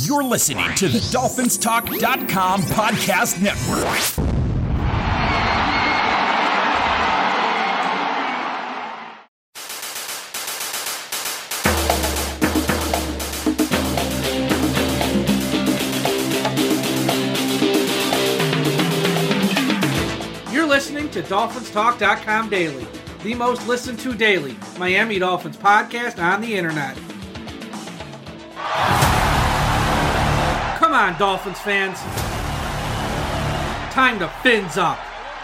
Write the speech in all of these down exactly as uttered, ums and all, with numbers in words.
You're listening to the Dolphins Talk dot com podcast network. You're listening to Dolphins Talk dot com Daily, the most listened to daily Miami Dolphins podcast on the internet. Come on, Dolphins fans. Time to fins up.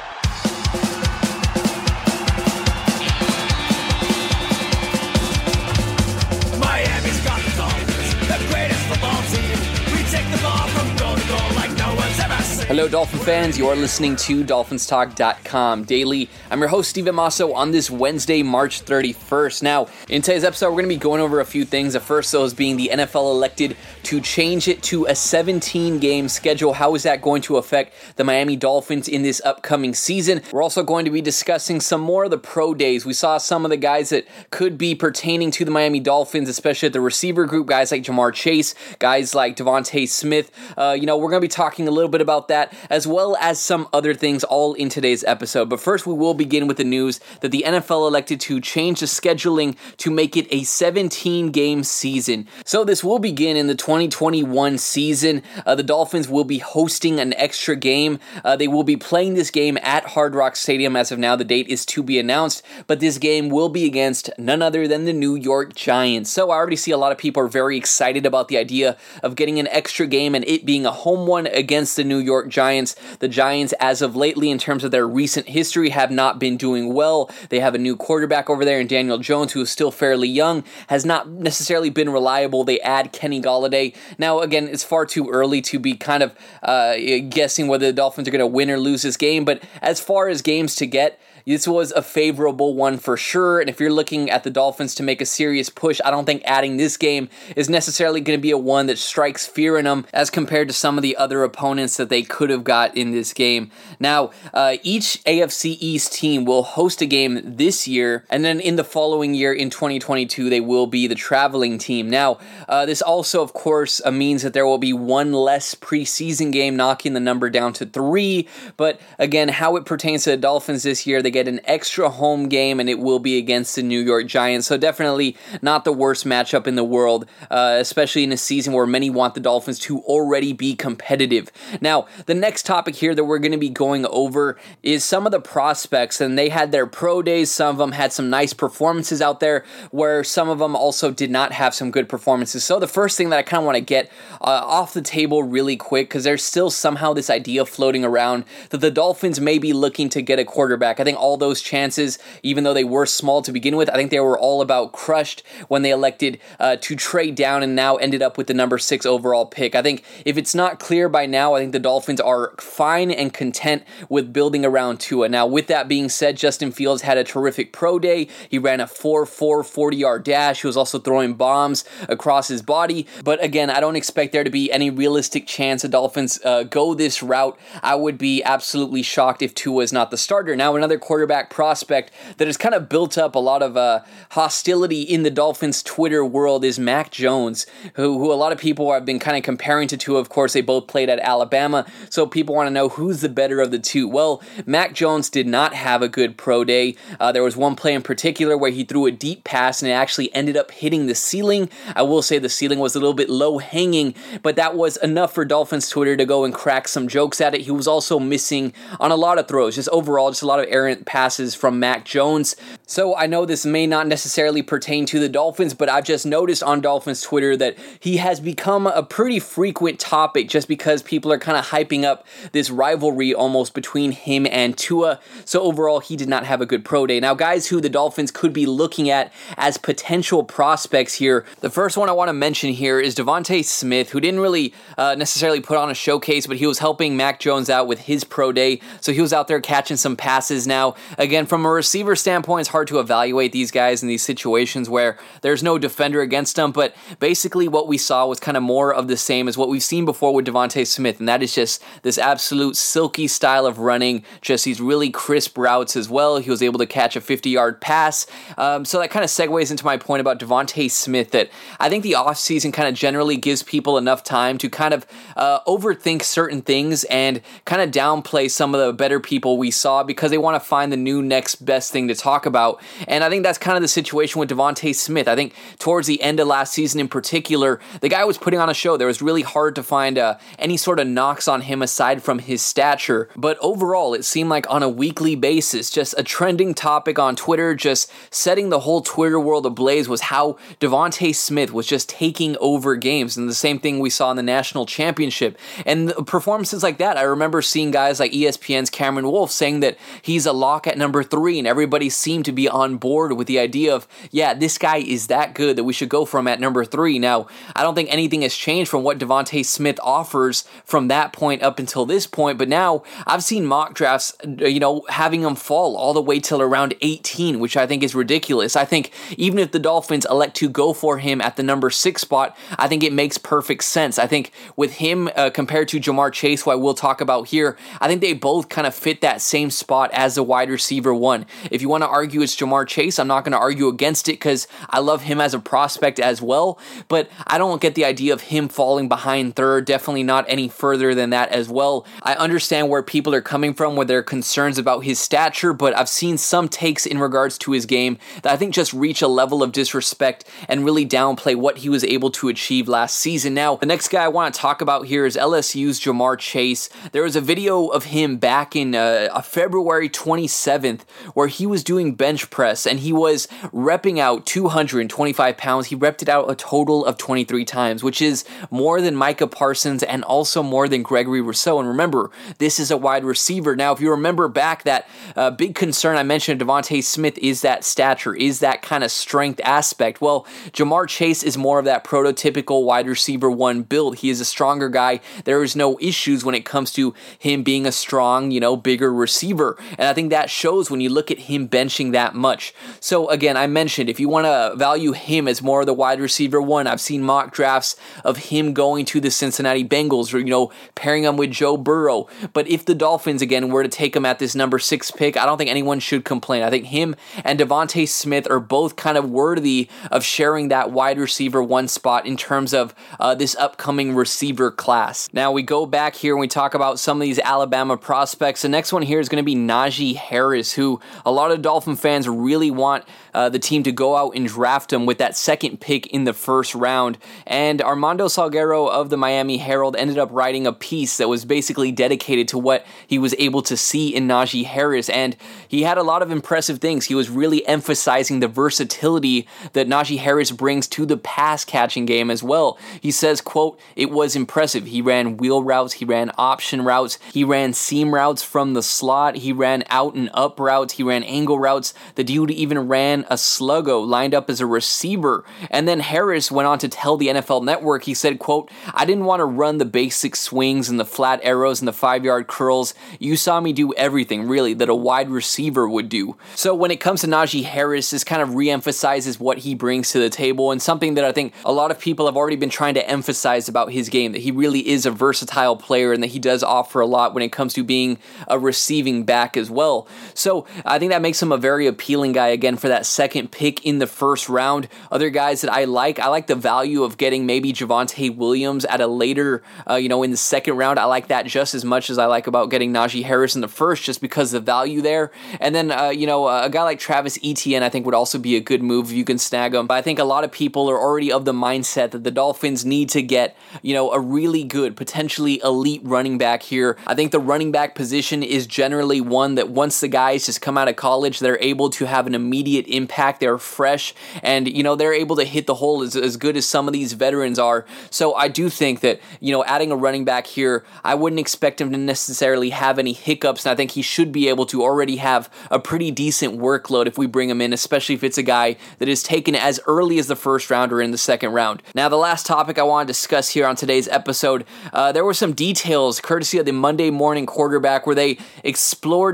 Miami's got the Dolphins, the greatest football team. We take the ball from goal to goal like no one's ever seen. Hello, Dolphin fans. You are listening to Dolphins Talk dot com Daily. I'm your host, Steven Masso, on this Wednesday, March thirty-first. Now, in today's episode, we're going to be going over a few things. The first, those being the N F L elected to change it to a seventeen-game schedule. How is that going to affect the Miami Dolphins in this upcoming season? We're also going to be discussing some more of the pro days. We saw some of the guys that could be pertaining to the Miami Dolphins, especially at the receiver group, guys like Ja'Marr Chase, guys like Devontae Smith. Uh, you know, we're going to be talking a little bit about that, as well as some other things, all in today's episode. But first, we will begin with the news that the N F L elected to change the scheduling to make it a seventeen-game season. So this will begin in the twenty twenty-one season. Uh, the Dolphins will be hosting an extra game. Uh, they will be playing this game at Hard Rock Stadium. As of now, the date is to be announced, but this game will be against none other than the New York Giants. So I already see a lot of people are very excited about the idea of getting an extra game and it being a home one against the New York Giants. The Giants, as of lately, in terms of their recent history, have not been doing well. They have a new quarterback over there in Daniel Jones, who is still fairly young, has not necessarily been reliable. They add Kenny Golladay. Now, again, it's far too early to be kind of uh, guessing whether the Dolphins are going to win or lose this game, but as far as games to get, this was a favorable one for sure, and if you're looking at the Dolphins to make a serious push, I don't think adding this game is necessarily going to be a one that strikes fear in them as compared to some of the other opponents that they could have got in this game. Now, uh, each A F C East team will host a game this year, and then in the following year, in twenty twenty-two, they will be the traveling team. Now, uh, this also, of course, uh, means that there will be one less preseason game, knocking the number down to three, but again, how it pertains to the Dolphins this year, they get an extra home game, and it will be against the New York Giants. So definitely not the worst matchup in the world, uh, especially in a season where many want the Dolphins to already be competitive. Now, the next topic here that we're going to be going over is some of the prospects, and they had their pro days. Some of them had some nice performances out there, where some of them also did not have some good performances. So the first thing that I kind of want to get uh, off the table really quick, because there's still somehow this idea floating around that the Dolphins may be looking to get a quarterback. I think all those chances, even though they were small to begin with, I think they were all about crushed when they elected uh, to trade down and now ended up with the number six overall pick. I think if it's not clear by now, I think the Dolphins are fine and content with building around Tua. Now, with that being said, Justin Fields had a terrific pro day. He ran a four four forty-yard dash. He was also throwing bombs across his body. But again, I don't expect there to be any realistic chance the Dolphins uh, go this route. I would be absolutely shocked if Tua is not the starter. Now, another quarterback prospect that has kind of built up a lot of uh, hostility in the Dolphins Twitter world is Mac Jones, who, who a lot of people have been kind of comparing to Tua. Of course, they both played at Alabama, so people want to know who's the better of the two. Well, Mac Jones did not have a good pro day. Uh, there was one play in particular where he threw a deep pass and it actually ended up hitting the ceiling. I will say the ceiling was a little bit low-hanging, but that was enough for Dolphins Twitter to go and crack some jokes at it. He was also missing on a lot of throws, just overall, just a lot of errant passes from Mac Jones. So I know this may not necessarily pertain to the Dolphins, but I've just noticed on Dolphins Twitter that he has become a pretty frequent topic just because people are kind of hyping up this rivalry almost between him and Tua. So overall, he did not have a good pro day. Now, guys who the Dolphins could be looking at as potential prospects here, the first one I want to mention here is Devontae Smith, who didn't really uh, necessarily put on a showcase, but he was helping Mac Jones out with his pro day. So he was out there catching some passes. Now, Now, again, from a receiver standpoint, it's hard to evaluate these guys in these situations where there's no defender against them, but basically what we saw was kind of more of the same as what we've seen before with Devontae Smith, and that is just this absolute silky style of running, just these really crisp routes as well. He was able to catch a fifty-yard pass, um, so that kind of segues into my point about Devontae Smith, that I think the offseason kind of generally gives people enough time to kind of uh, overthink certain things and kind of downplay some of the better people we saw because they want to find the new next best thing to talk about. And I think that's kind of the situation with Devontae Smith. I think towards the end of last season in particular, the guy was putting on a show. There was really hard to find uh, any sort of knocks on him aside from his stature. But overall, it seemed like on a weekly basis, just a trending topic on Twitter, just setting the whole Twitter world ablaze was how Devontae Smith was just taking over games. And the same thing we saw in the national championship. And performances like that, I remember seeing guys like E S P N's Cameron Wolfe saying that he's a lock at number three, and everybody seemed to be on board with the idea of, yeah, this guy is that good that we should go for him at number three. Now, I don't think anything has changed from what Devontae Smith offers from that point up until this point, but now I've seen mock drafts, you know, having him fall all the way till around eighteen, which I think is ridiculous. I think even if the Dolphins elect to go for him at the number six spot, I think it makes perfect sense. I think with him uh, compared to Ja'Marr Chase, who I will talk about here, I think they both kind of fit that same spot as the wide receiver one. If you want to argue it's Ja'Marr Chase, I'm not going to argue against it because I love him as a prospect as well, but I don't get the idea of him falling behind third, definitely not any further than that as well. I understand where people are coming from with their concerns about his stature, but I've seen some takes in regards to his game that I think just reach a level of disrespect and really downplay what he was able to achieve last season. Now, the next guy I want to talk about here is L S U's Ja'Marr Chase. There was a video of him back in uh, February twenty-seventh where he was doing bench press and he was repping out two hundred twenty-five pounds. He repped it out a total of twenty-three times, which is more than Micah Parsons and also more than Gregory Rousseau. And remember, this is a wide receiver. Now, if you remember back, that uh, big concern I mentioned of Devontae Smith is that stature, is that kind of strength aspect. Well, Ja'Marr Chase is more of that prototypical wide receiver one build. He is a stronger guy. There is no issues when it comes to him being a strong, you know, bigger receiver. And I think that shows when you look at him benching that much. So again, I mentioned if you want to value him as more of the wide receiver one, I've seen mock drafts of him going to the Cincinnati Bengals or, you know, pairing him with Joe Burrow. But if the Dolphins, again, were to take him at this number six pick, I don't think anyone should complain. I think him and Devontae Smith are both kind of worthy of sharing that wide receiver one spot in terms of uh, this upcoming receiver class. Now we go back here and we talk about some of these Alabama prospects. The next one here is going to be Najee Harris, who a lot of Dolphin fans really want uh, the team to go out and draft him with that second pick in the first round. And Armando Salguero of the Miami Herald ended up writing a piece that was basically dedicated to what he was able to see in Najee Harris. And he had a lot of impressive things. He was really emphasizing the versatility that Najee Harris brings to the pass catching game as well. He says, quote, "It was impressive. He ran wheel routes, he ran option routes, he ran seam routes from the slot, he ran out and up routes, he ran angle routes. The dude even ran a sluggo, lined up as a receiver." And then Harris went on to tell the N F L Network, he said, quote, "I didn't want to run the basic swings and the flat arrows and the five-yard curls. You saw me do everything, really, that a wide receiver would do." So when it comes to Najee Harris, this kind of re-emphasizes what he brings to the table, and something that I think a lot of people have already been trying to emphasize about his game, that he really is a versatile player and that he does offer a lot when it comes to being a receiving back as well. So I think that makes him a very appealing guy, again, for that second pick in the first round. Other guys that I like, I like the value of getting maybe Javonte Williams at a later, uh, you know, in the second round. I like that just as much as I like about getting Najee Harris in the first, just because of the value there. And then, uh, you know, a guy like Travis Etienne, I think, would also be a good move if you can snag him. But I think a lot of people are already of the mindset that the Dolphins need to get, you know, a really good, potentially elite running back here. I think the running back position is generally one that once the guys just come out of college, they're able to have an immediate impact. They're fresh and, you know, they're able to hit the hole as, as good as some of these veterans are. So I do think that, you know, adding a running back here, I wouldn't expect him to necessarily have any hiccups, and I think he should be able to already have a pretty decent workload if we bring him in, especially if it's a guy that is taken as early as the first round or in the second round. Now, the last topic I want to discuss here on today's episode, uh, there were some details courtesy of the Monday Morning Quarterback where they explored some of the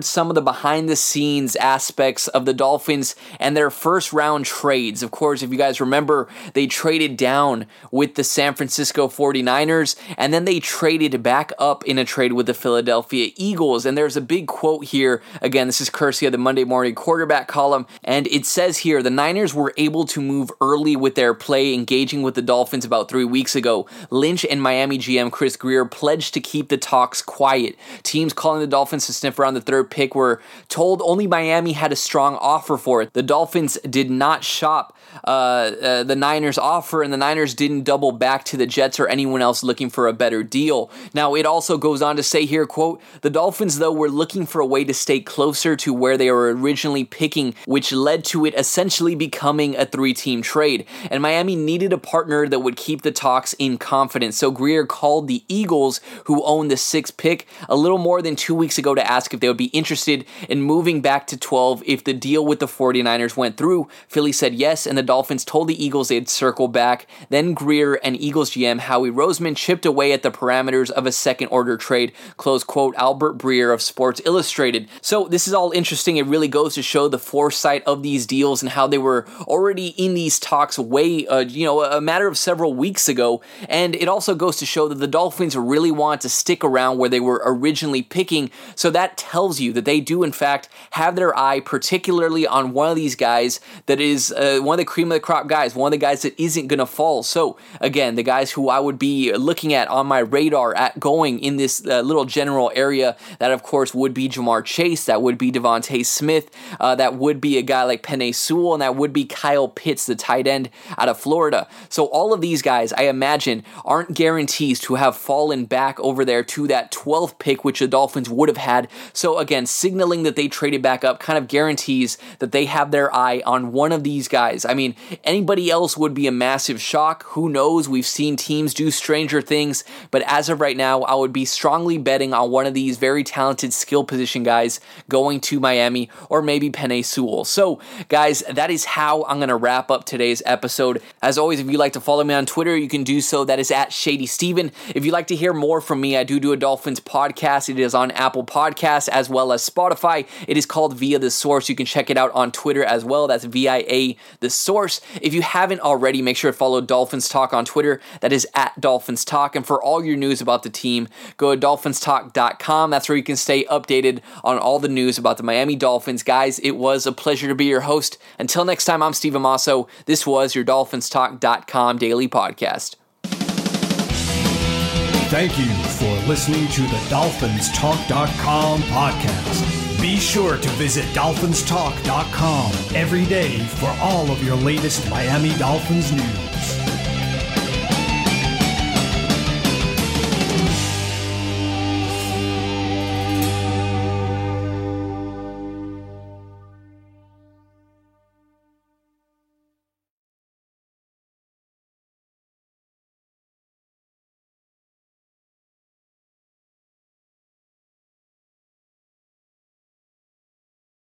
behind the scenes aspects of the Dolphins and their first round trades. Of course, if you guys remember, they traded down with the San Francisco forty-niners, and then they traded back up in a trade with the Philadelphia Eagles. And there's a big quote here. Again, this is courtesy of the Monday Morning Quarterback column, and it says here, the Niners were able to move early with their play, engaging with the Dolphins about three weeks ago. Lynch and Miami G M Chris Grier pledged to keep the talks quiet. Teams calling the Dolphins to sniff around the third pick were told only Miami had a strong offer for it. The Dolphins did not shop uh, uh, the Niners' offer, and the Niners didn't double back to the Jets or anyone else looking for a better deal. Now, it also goes on to say here, quote, the Dolphins, though, were looking for a way to stay closer to where they were originally picking, which led to it essentially becoming a three-team trade. And Miami needed a partner that would keep the talks in confidence. So Grier called the Eagles, who own the sixth pick, a little more than two weeks ago to ask if they would be interested in moving back to twelve if the deal with the forty-niners went through. Philly said yes, and the Dolphins told the Eagles they'd circle back. Then Grier and Eagles G M Howie Roseman chipped away at the parameters of a second-order trade, close quote, Albert Breer of Sports Illustrated. So this is all interesting. It really goes to show the foresight of these deals and how they were already in these talks way, uh, you know, a matter of several weeks ago. And it also goes to show that the Dolphins really want to stick around where they were originally picking. So that tells you that they do, in fact, have their eye particularly on one of these guys that is uh, one of the cream of the crop guys, one of the guys that isn't going to fall. So again, the guys who I would be looking at on my radar at going in this uh, little general area, that of course would be Jamar Chase, that would be Devontae Smith, uh, that would be a guy like Penei Sewell, and that would be Kyle Pitts, the tight end out of Florida. So all of these guys, I imagine, aren't guarantees to have fallen back over there to that twelfth pick, which the Dolphins would have had. So again, signaling that they traded back up kind of guarantees that they have their eye on one of these guys. I mean, anybody else would be a massive shock. Who knows? We've seen teams do stranger things, but as of right now, I would be strongly betting on one of these very talented skill position guys going to Miami, or maybe Penei Sewell. So guys, that is how I'm going to wrap up today's episode. As always, if you'd like to follow me on Twitter, you can do so. That is at Shady Steven. If you'd like to hear more from me, I do do a Dolphins podcast. It is on Apple Podcasts as well as Spotify. It is called Via the Source. You can check it out on Twitter as well. That's V I A The Source. If you haven't already, make sure to follow Dolphins Talk on Twitter. That is at Dolphins Talk. And for all your news about the team, go to dolphins talk dot com. That's where you can stay updated on all the news about the Miami Dolphins. Guys, it was a pleasure to be your host. Until next time, I'm Steve Amasso. This was your dolphins talk dot com daily podcast. Thank you for listening to the dolphins talk dot com podcast. Be sure to visit dolphins talk dot com every day for all of your latest Miami Dolphins news.